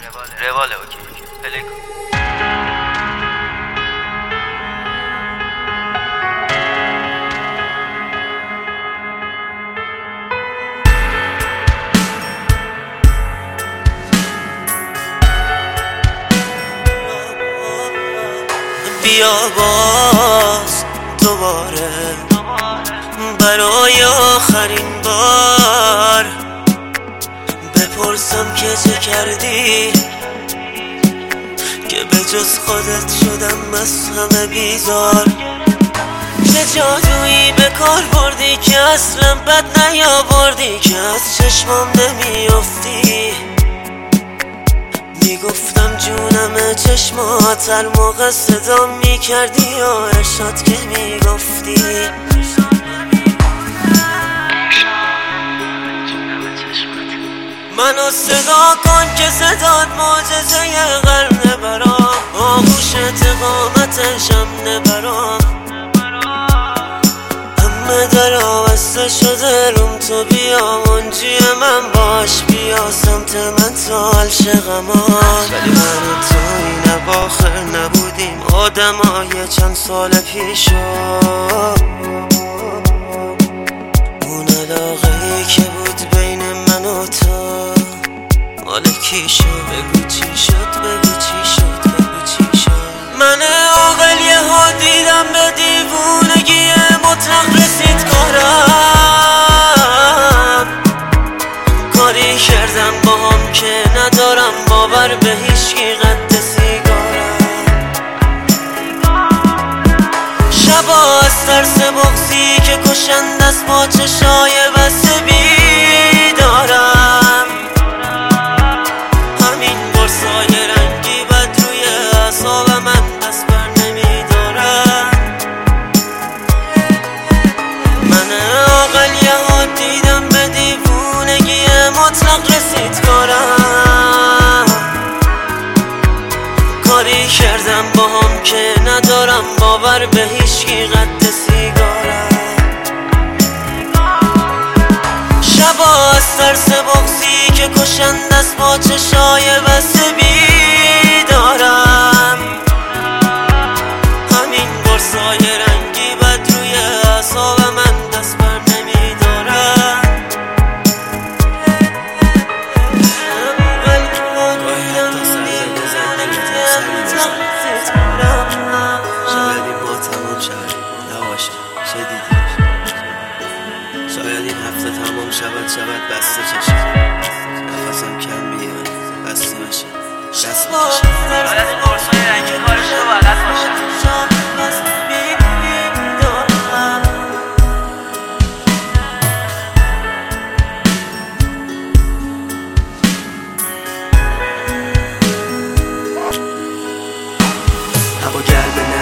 رواله اوکی پلی کن. بیا باز دوباره برای آخرین بار بپرسم که چه کردی که به جز خودت شدم از همه بیزار. چه جادویی به کار بردی که اصلا بد نیاوردی که از چشمام نمیافتی. میگفتم جونم چشمات هر موقع صدا میکردی یا ارشاد که میگفتی منو صدا کن که صدات معجزه قرنه برام، آغوشت قامتشم نبرام. همه در آوسته شده روم تو بیا منجی من باش، بیا سمت من تا عالشقمان. ولی من و تو این اواخر نبودیم آدمای چند سال پیشو. اون علاقه‌ای که بود بین من و تو مال کی شد؟ بگو چی شد، بگو چی شد، بگو چی شد. من عاقل یهو دیدم به دیوونگی مطلق رسید کارم. کاری کردم با هم که ندارم باور به هیچکی قد سیگارم. شبا از ترس بغضی که کشند از با چشای بسته بیدارم. همین برسای رنگی بد روی اعصاب من دست بر نمیدارم. من عاقل یهو دیدم به دیوونگی مطلق رسید کارم. کاری کردم با هم که ندارم باور به هیچکی قد سیگارم. شبا از ترس بغضی که کشند از با چشای بسته بیدارم. همین برسای رنگی بد روی اعصاب من دست بر نمیدارم. شاید این ما تمام شود نباشه، چه دیدی؟ شاید این هفته تمام شود بسته چشم، نفسم کم بیاد بسته بشه دست بکشه. شاید این قرصای رنگی کارش رو بلد باشه. هوا گرمه نه،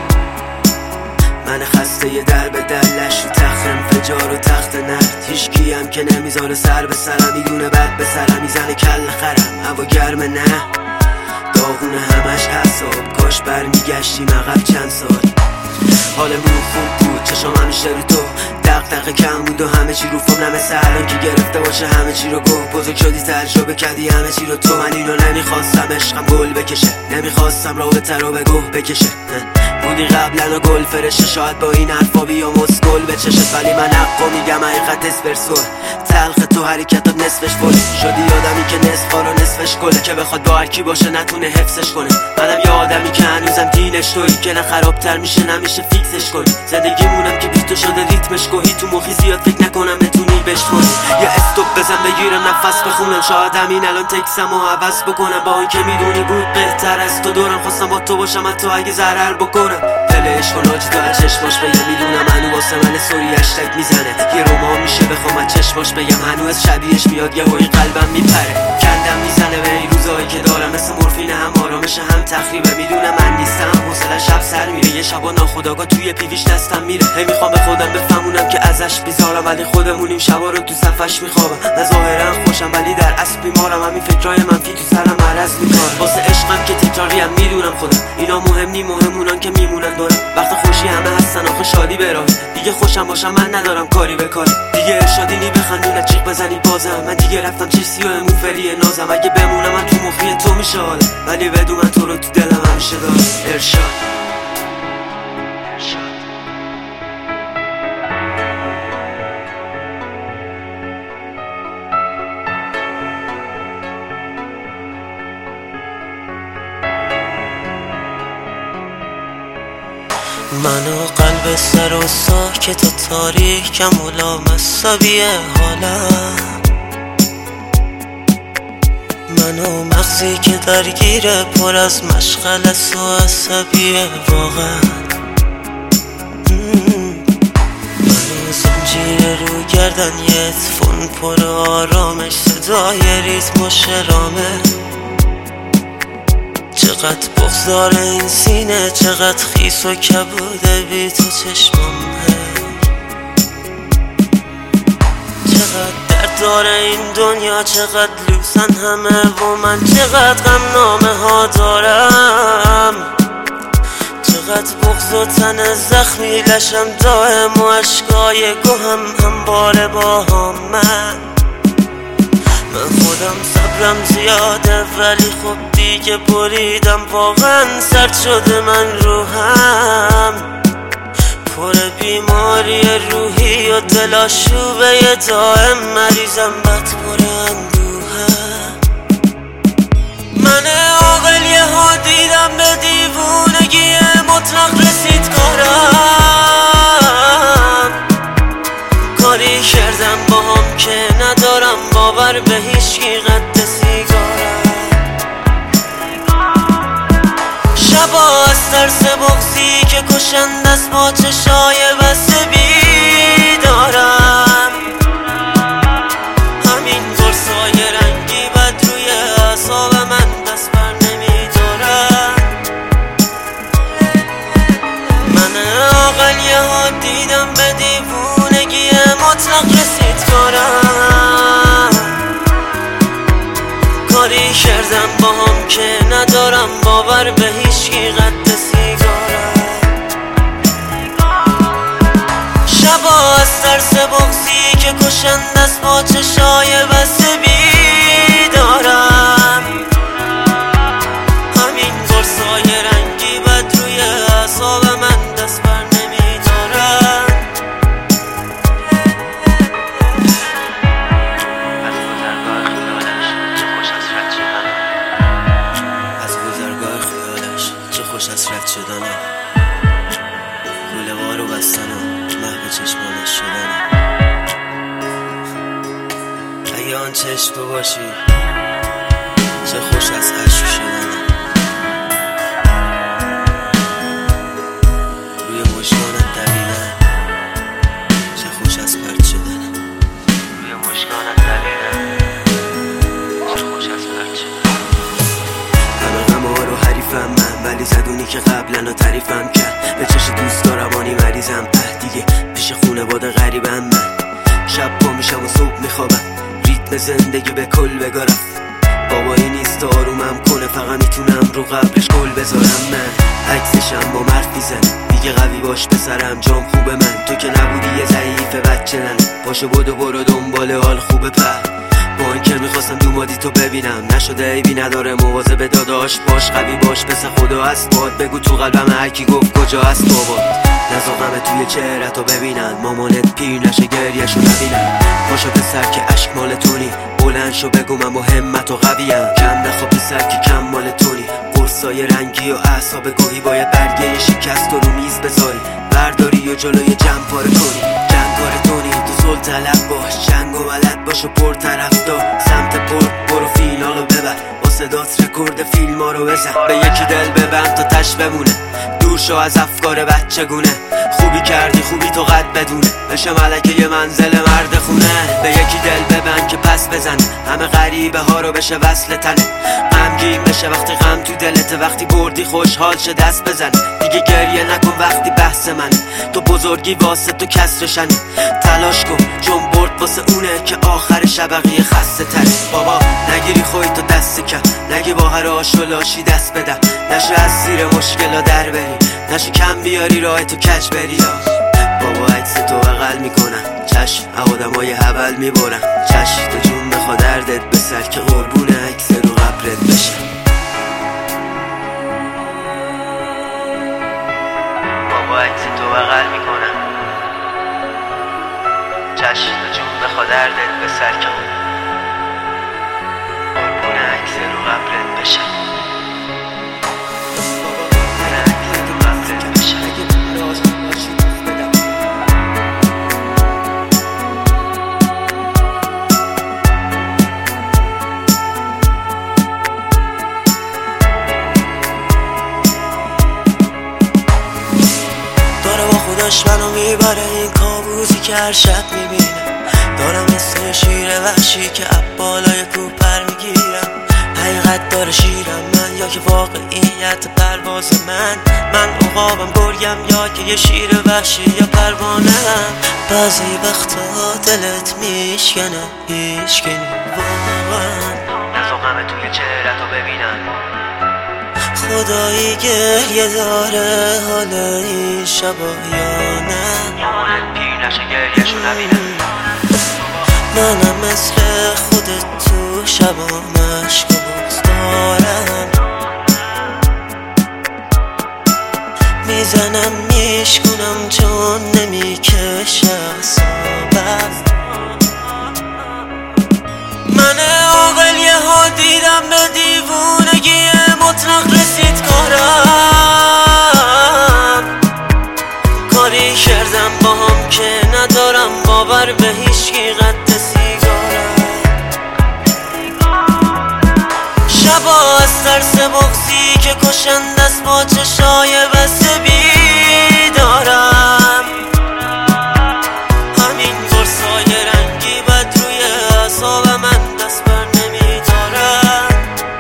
من خسته یه در به در لش و تخت انفجار و تخت نرد. هیچ کیم که نمیذاره سر به سرم، میدونه بد به سرم میزنه کل خرم. هوا گرمه نه، داغونه همش حساب، کاش برمیگشتیم عقب چند سال. حالمون خوب بود، چشم همیشه رو تو، دغدغه کم بود و همه چی رو فهم. نمثل الان که گرفته باشه همه چی رو گفت. بزرگ شدی تجربه کردی همه چی رو تو. من اینو نمیخواستم عشقم گل بکشه، نمیخواستم رابطه رو به گوه بکشه. بودی قبلا و گل فرشه، شاید با این حرفا بیا مسکل به چشت. ولی من حقا میگم حقیقت اسپرسو تلخ تو حرکتات نصفش فل. شدی آدمی که نصف رو نصفش گله، که بخواد با هرکی باشه نتونه حفظش کنه. منم یه آدمی که هنوزم دینش تویی، که نه خرابتر میشه نمیشه فیکسش کنی. زندگیمونم که بی تو شده ریتمش گوهی، تو مخی زیاد فکر نکنم بتونی بشکنی. یا استوب بزن بگیرم نفس بخونم، شاید همین الان تکسم و عوض بکنم. با این که میدونی بود بهتر از تو دورم، خواستم با تو باشم حتی اگه ضرر بکنم. دلش کن آجی تو از چشماش بگم، میدونم هنو واسه من سوری هشتگ میزنه. یه رومان میشه بخوام از چشماش بگم، هنو از شبیهش میاد یه هوی قلبم میپره. کندم میزنه به این روزایی که دارم، مثل مورفین هم آرامش هم تخریبه. میدونم من نیستم حوصله شب سر میره، یه شبا ناخودآگاه توی پیویش دستم میره. هی میخوام به خودم بفهم همونم که ازش بیزارم، ولی خودمونیم شبا رو تو صفش میخوابم. من ظاهرا خوشم ولی در اصل بیمارم، همین فکرای منفی تو سرم مرض میکنم. واسه عشقم که تکراریم میدونم خودم، اینا مهم نی، مهمونن که میمونن دارم. وقت خوشی همه هستن آخه شادی به راه، دیگه خوشم باشم من ندارم کاری به کار. دیگه ارشادی نی بخندی نچیق بزنی بازم، من دیگه رفتم چیسی و موفری نازم. اگه بمونم من تو مخی تو میشه حالم، ولی بدون من تو رو تو دلم همیشه دارم. ارشاد من و قلب سر و ساکت و تاریکم و لامصبی حالم، من و مغزی که درگیره پر از مشغله و عصبیه واقعا. من و زنجیر رو گردن یه تفون پر آرامش، صدای ریتم و شرامه. چقدر بغضار این سینه، چقدر خیس و کبوده بی تو چشمامه. چقدر درد داره این دنیا، چقدر لوسن همه و من چقدر غم نامه ها دارم. چقدر بغض و تن زخمی لشم دائم و عشقای گوهم همواره با هم. من خودم صبرم زیاده ولی خب دیگه بریدم، واقعا سرد شده من روحم، پر بیماری روحی و دلاشوبه دائم، مریضم بد پر اندوهم. من عاقل یه ها دیدم به دیوونگی مطلق رسید کارم، کاری کردم با هم که ندارم باور به هیچکی قد سیگارم. شبا از ترس بغضی که کشند است با چشای بسته بیدارم، همین قرصای رنگی بد روی اعصاب من دست بر نمیدارم. من عاقل یه ها دیدم به دیوونگی مطلق رسید کارم، کاری کردم با هم که ندارم باور به هیچکی قد سیگارم. شبا از ترس بغضی که کشند است با چشای بسته بیدارم، همین قرصای رنگی بد روی اعصاب من دست بر نمیدارم. خوش از رد شدنم، کوله وارو بستنم، محو چشمانش شدنم. اگه آن چشم تو باشی چه خوش از عشق شدنم، روی مشکانت دویدن چه خوش از پرد شدنم، روی مشکانت دویدن چه خوش از پرد شدنم. همه غم‌ها رو حریفم من، ولی زدونی که قبلا تعریفم کرد. به چش دوست دارمانی مریضم، دیگه پیش خونواده غریبم. من شب پا میشم و صبح میخوابم، ریتم زندگی به کل بگارم. بابایی نیست آرومم کنه، فقط میتونم رو قبرش گل بذارم. من عکسشم با مرد میزنم، دیگه قوی باش پسرم، جام خوبه من، تو که نبودی یه ضعیف بچه نن. پاشو بدو برو دنبال حال خوبه پر، با این که میخواستم دومادی تو ببینم، نشده عیبی نداره مواظب داداش باش، قوی باش پس خدا هست باد. بگو تو قلبم هرکی گفت کجا هست بابا، نزاقمه توی چهرتو ببینن، مامانت پیر نشه گریهشو نبینن. پاشو پسر که عشق مال تونی، بلند شو بگو من با همت و قویم، کم نخوا پسر که کم مال تونی. قرصای رنگی و اعصاب گاهی باید برگه شکست رو میز بذاری، برداری و جلوی جمع پاره کنی. جنگار تونی تو سلطلب باش، جنگ و بلد باش و پر طرفدار، سمت پر برو فینالو ببر. صدات رکورد فیلم ها رو بزن. به یکی دل ببند تا تش بمونه، دور شو از افکار بچگونه. خوبی کردی خوبی تو قد بدونه، بشه ملکه یه منزل مرد خونه. به یکی دل ببند که پس بزنه، همه غریبه ها رو بشه وصل تنه. غمگین بشه وقتی غم تو دلته، وقتی بردی خوشحال شه دست بزنه. دیگه گریه نکن وقتی بحث منه، تو بزرگی واسه تو کسرشنه. تلاش کن چون برد واسه اونه که آخر شبقیه خسته تره. بابا نگیری خوی تو دست کم، نگی با هر آش و لاشی دست بدم. نشه از زیر مشکلا در بری، نشه کم بیاری راه تو کج بری. بابا عکس تو بغل میکنم، چشم آدمای هبل میبرم. چشم تو جون بخوا دردت به سر که قربون عکس رو قبرت بشه. بابا عکس تو بغل میکنم، چشم تو جون بخوا دردت به سر که قربون عکس رو قبرت بشه. منو میبره این کابوسی که هر شب میبینم. دارم مثل شیر وحشی که بالای کوه پر میگیرم. حقیقت داره شیرم من یا که واقعیت پرواز من عقابم گرگم یا که یه شیر وحشی یا پروانه. بعضی وقتا دلت میشکنه هیچکی واقعا نزاقمه توی چهرتو ببینم. خدایی گریه داره حال این شبا یا نه. مامانت پیر نشه گریهشو نبینم. منم مثل خودت تو شبا مشک و بغض دارم. میزنم میشکنم چون نمیکشه اعصابم. من عاقل یه ها دیدم به دیوونگی مطلق رسید کارم. کاری کردم با هم که ندارم باور به هیچکی قد سیگارم. شبا از ترس بغضی که کشنده است با چشای بسته بیدارم. همین قرصای رنگی بد روی اعصاب من دست بر نمیدارم.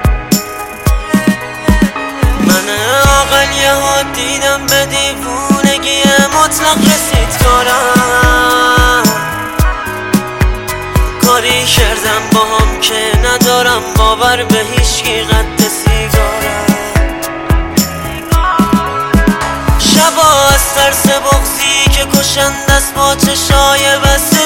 من عاقل یه ها دیدم به دیوونگی مطلق رسید کارم. کاری کردم با هم که ندارم باور به هیچکی قد سیگارم. شبا از ترس بغضی که کشنده است با چشای بسته